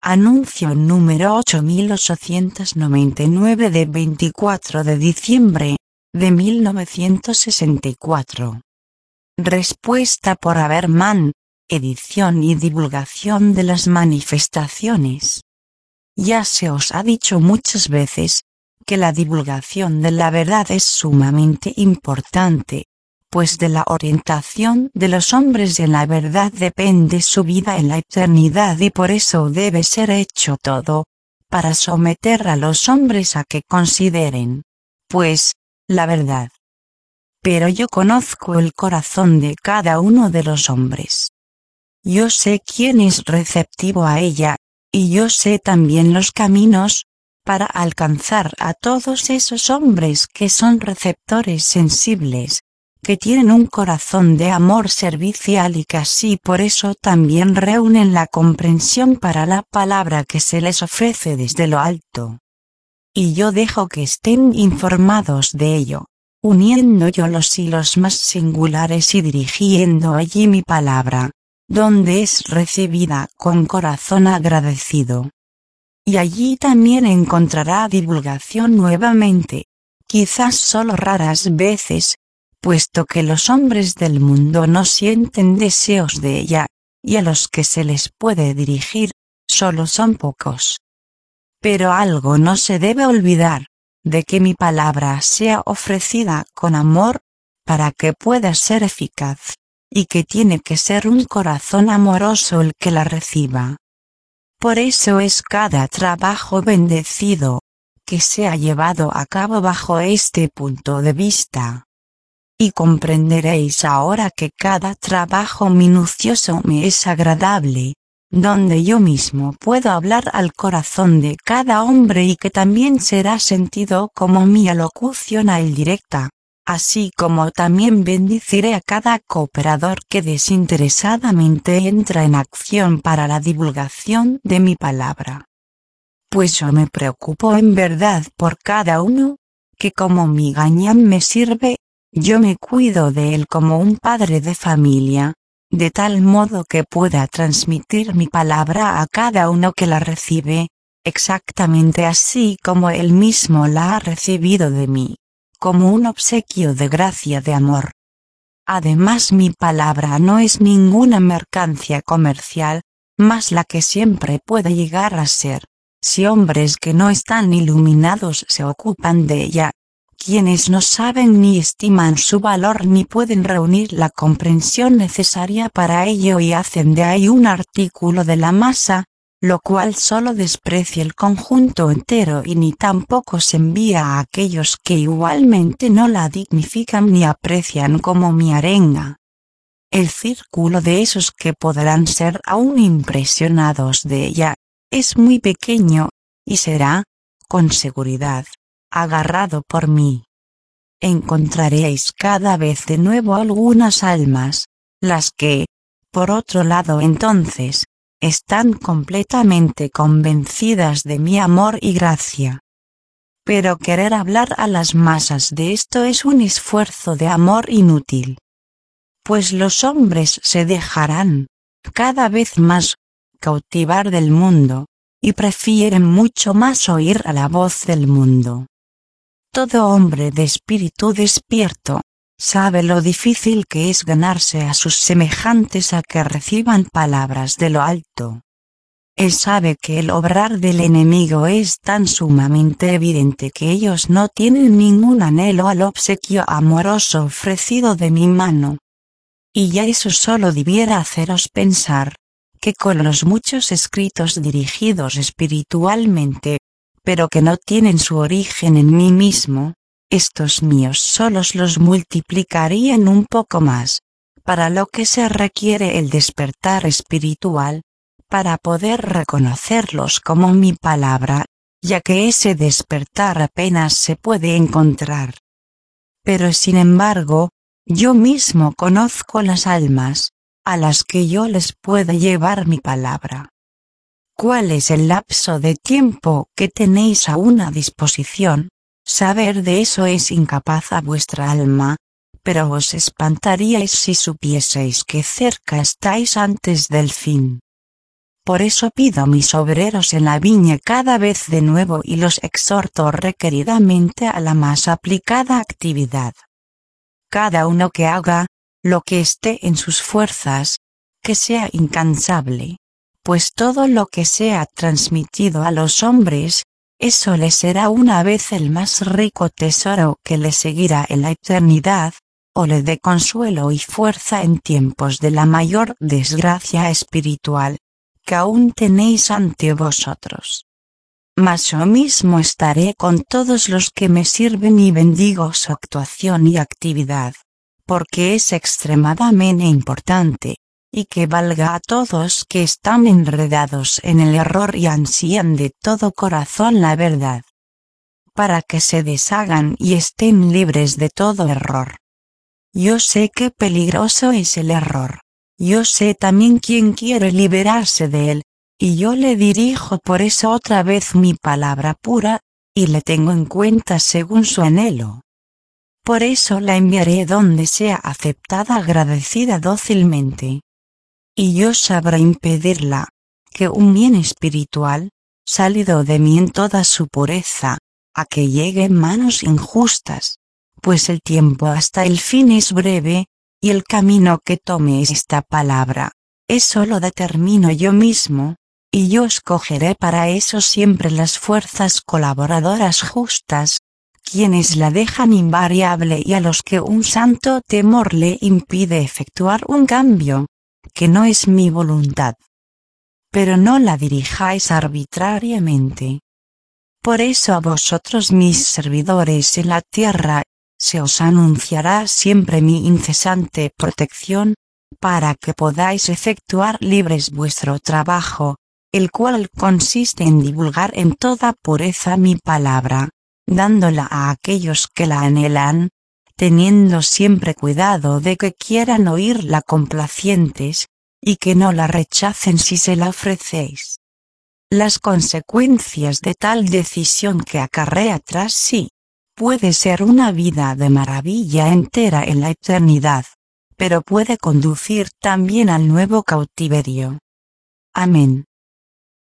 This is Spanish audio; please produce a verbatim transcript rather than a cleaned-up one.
Anuncio número ocho mil ochocientos noventa y nueve de veinticuatro de diciembre de mil novecientos sesenta y cuatro. Respuesta por Haberman, edición y divulgación de las manifestaciones. Ya se os ha dicho muchas veces que la divulgación de la verdad es sumamente importante, pues de la orientación de los hombres en la verdad depende su vida en la eternidad y por eso debe ser hecho todo, para someter a los hombres a que consideren, pues, la verdad. Pero yo conozco el corazón de cada uno de los hombres. Yo sé quién es receptivo a ella, y yo sé también los caminos, para alcanzar a todos esos hombres que son receptores sensibles, que tienen un corazón de amor servicial y que así por eso también reúnen la comprensión para la palabra que se les ofrece desde lo alto. Y yo dejo que estén informados de ello, uniendo yo los hilos más singulares y dirigiendo allí mi palabra, donde es recibida con corazón agradecido. Y allí también encontrará divulgación nuevamente, quizás solo raras veces, puesto que los hombres del mundo no sienten deseos de ella, y a los que se les puede dirigir, solo son pocos. Pero algo no se debe olvidar, de que mi palabra sea ofrecida con amor, para que pueda ser eficaz, y que tiene que ser un corazón amoroso el que la reciba. Por eso es cada trabajo bendecido, que se ha llevado a cabo bajo este punto de vista. Y comprenderéis ahora que cada trabajo minucioso me es agradable, donde yo mismo puedo hablar al corazón de cada hombre y que también será sentido como mi alocución a él directa, así como también bendeciré a cada cooperador que desinteresadamente entra en acción para la divulgación de mi palabra. Pues yo me preocupo en verdad por cada uno, que como mi gañán me sirve, yo me cuido de él como un padre de familia, de tal modo que pueda transmitir mi palabra a cada uno que la recibe, exactamente así como él mismo la ha recibido de mí, como un obsequio de gracia de amor. Además mi palabra no es ninguna mercancía comercial, más la que siempre puede llegar a ser, si hombres que no están iluminados se ocupan de ella, quienes no saben ni estiman su valor ni pueden reunir la comprensión necesaria para ello y hacen de ahí un artículo de la masa, lo cual solo desprecia el conjunto entero y ni tampoco se envía a aquellos que igualmente no la dignifican ni aprecian como mi arenga. El círculo de esos que podrán ser aún impresionados de ella, es muy pequeño, y será, con seguridad, agarrado por mí. Encontraréis cada vez de nuevo algunas almas, las que, por otro lado entonces, están completamente convencidas de mi amor y gracia. Pero querer hablar a las masas de esto es un esfuerzo de amor inútil. Pues los hombres se dejarán, cada vez más, cautivar del mundo, y prefieren mucho más oír a la voz del mundo. Todo hombre de espíritu despierto, sabe lo difícil que es ganarse a sus semejantes a que reciban palabras de lo alto. Él sabe que el obrar del enemigo es tan sumamente evidente que ellos no tienen ningún anhelo al obsequio amoroso ofrecido de mi mano. Y ya eso solo debiera haceros pensar, que con los muchos escritos dirigidos espiritualmente, pero que no tienen su origen en mí mismo, estos míos solos los multiplicarían un poco más, para lo que se requiere el despertar espiritual, para poder reconocerlos como mi palabra, ya que ese despertar apenas se puede encontrar. Pero sin embargo, yo mismo conozco las almas, a las que yo les puedo llevar mi palabra. ¿Cuál es el lapso de tiempo que tenéis aún a disposición? Saber de eso es incapaz a vuestra alma, pero os espantaríais si supieseis que cerca estáis antes del fin. Por eso pido a mis obreros en la viña cada vez de nuevo y los exhorto requeridamente a la más aplicada actividad. Cada uno que haga lo que esté en sus fuerzas, que sea incansable, pues todo lo que sea transmitido a los hombres, eso les será una vez el más rico tesoro que les seguirá en la eternidad, o le dé consuelo y fuerza en tiempos de la mayor desgracia espiritual que aún tenéis ante vosotros. Mas yo mismo estaré con todos los que me sirven y bendigo su actuación y actividad, porque es extremadamente importante, y que valga a todos que están enredados en el error y ansían de todo corazón la verdad, para que se deshagan y estén libres de todo error. Yo sé qué peligroso es el error. Yo sé también quién quiere liberarse de él, y yo le dirijo por eso otra vez mi palabra pura, y le tengo en cuenta según su anhelo. Por eso la enviaré donde sea aceptada agradecida dócilmente. Y yo sabré impedirla, que un bien espiritual, salido de mí en toda su pureza, a que llegue en manos injustas, pues el tiempo hasta el fin es breve, y el camino que tome esta palabra, eso lo determino yo mismo, y yo escogeré para eso siempre las fuerzas colaboradoras justas, quienes la dejan invariable y a los que un santo temor le impide efectuar un cambio, que no es mi voluntad. Pero no la dirijáis arbitrariamente. Por eso a vosotros mis servidores en la tierra, se os anunciará siempre mi incesante protección, para que podáis efectuar libres vuestro trabajo, el cual consiste en divulgar en toda pureza mi palabra, dándola a aquellos que la anhelan, teniendo siempre cuidado de que quieran oírla complacientes, y que no la rechacen si se la ofrecéis. Las consecuencias de tal decisión que acarrea tras sí, puede ser una vida de maravilla entera en la eternidad, pero puede conducir también al nuevo cautiverio. Amén.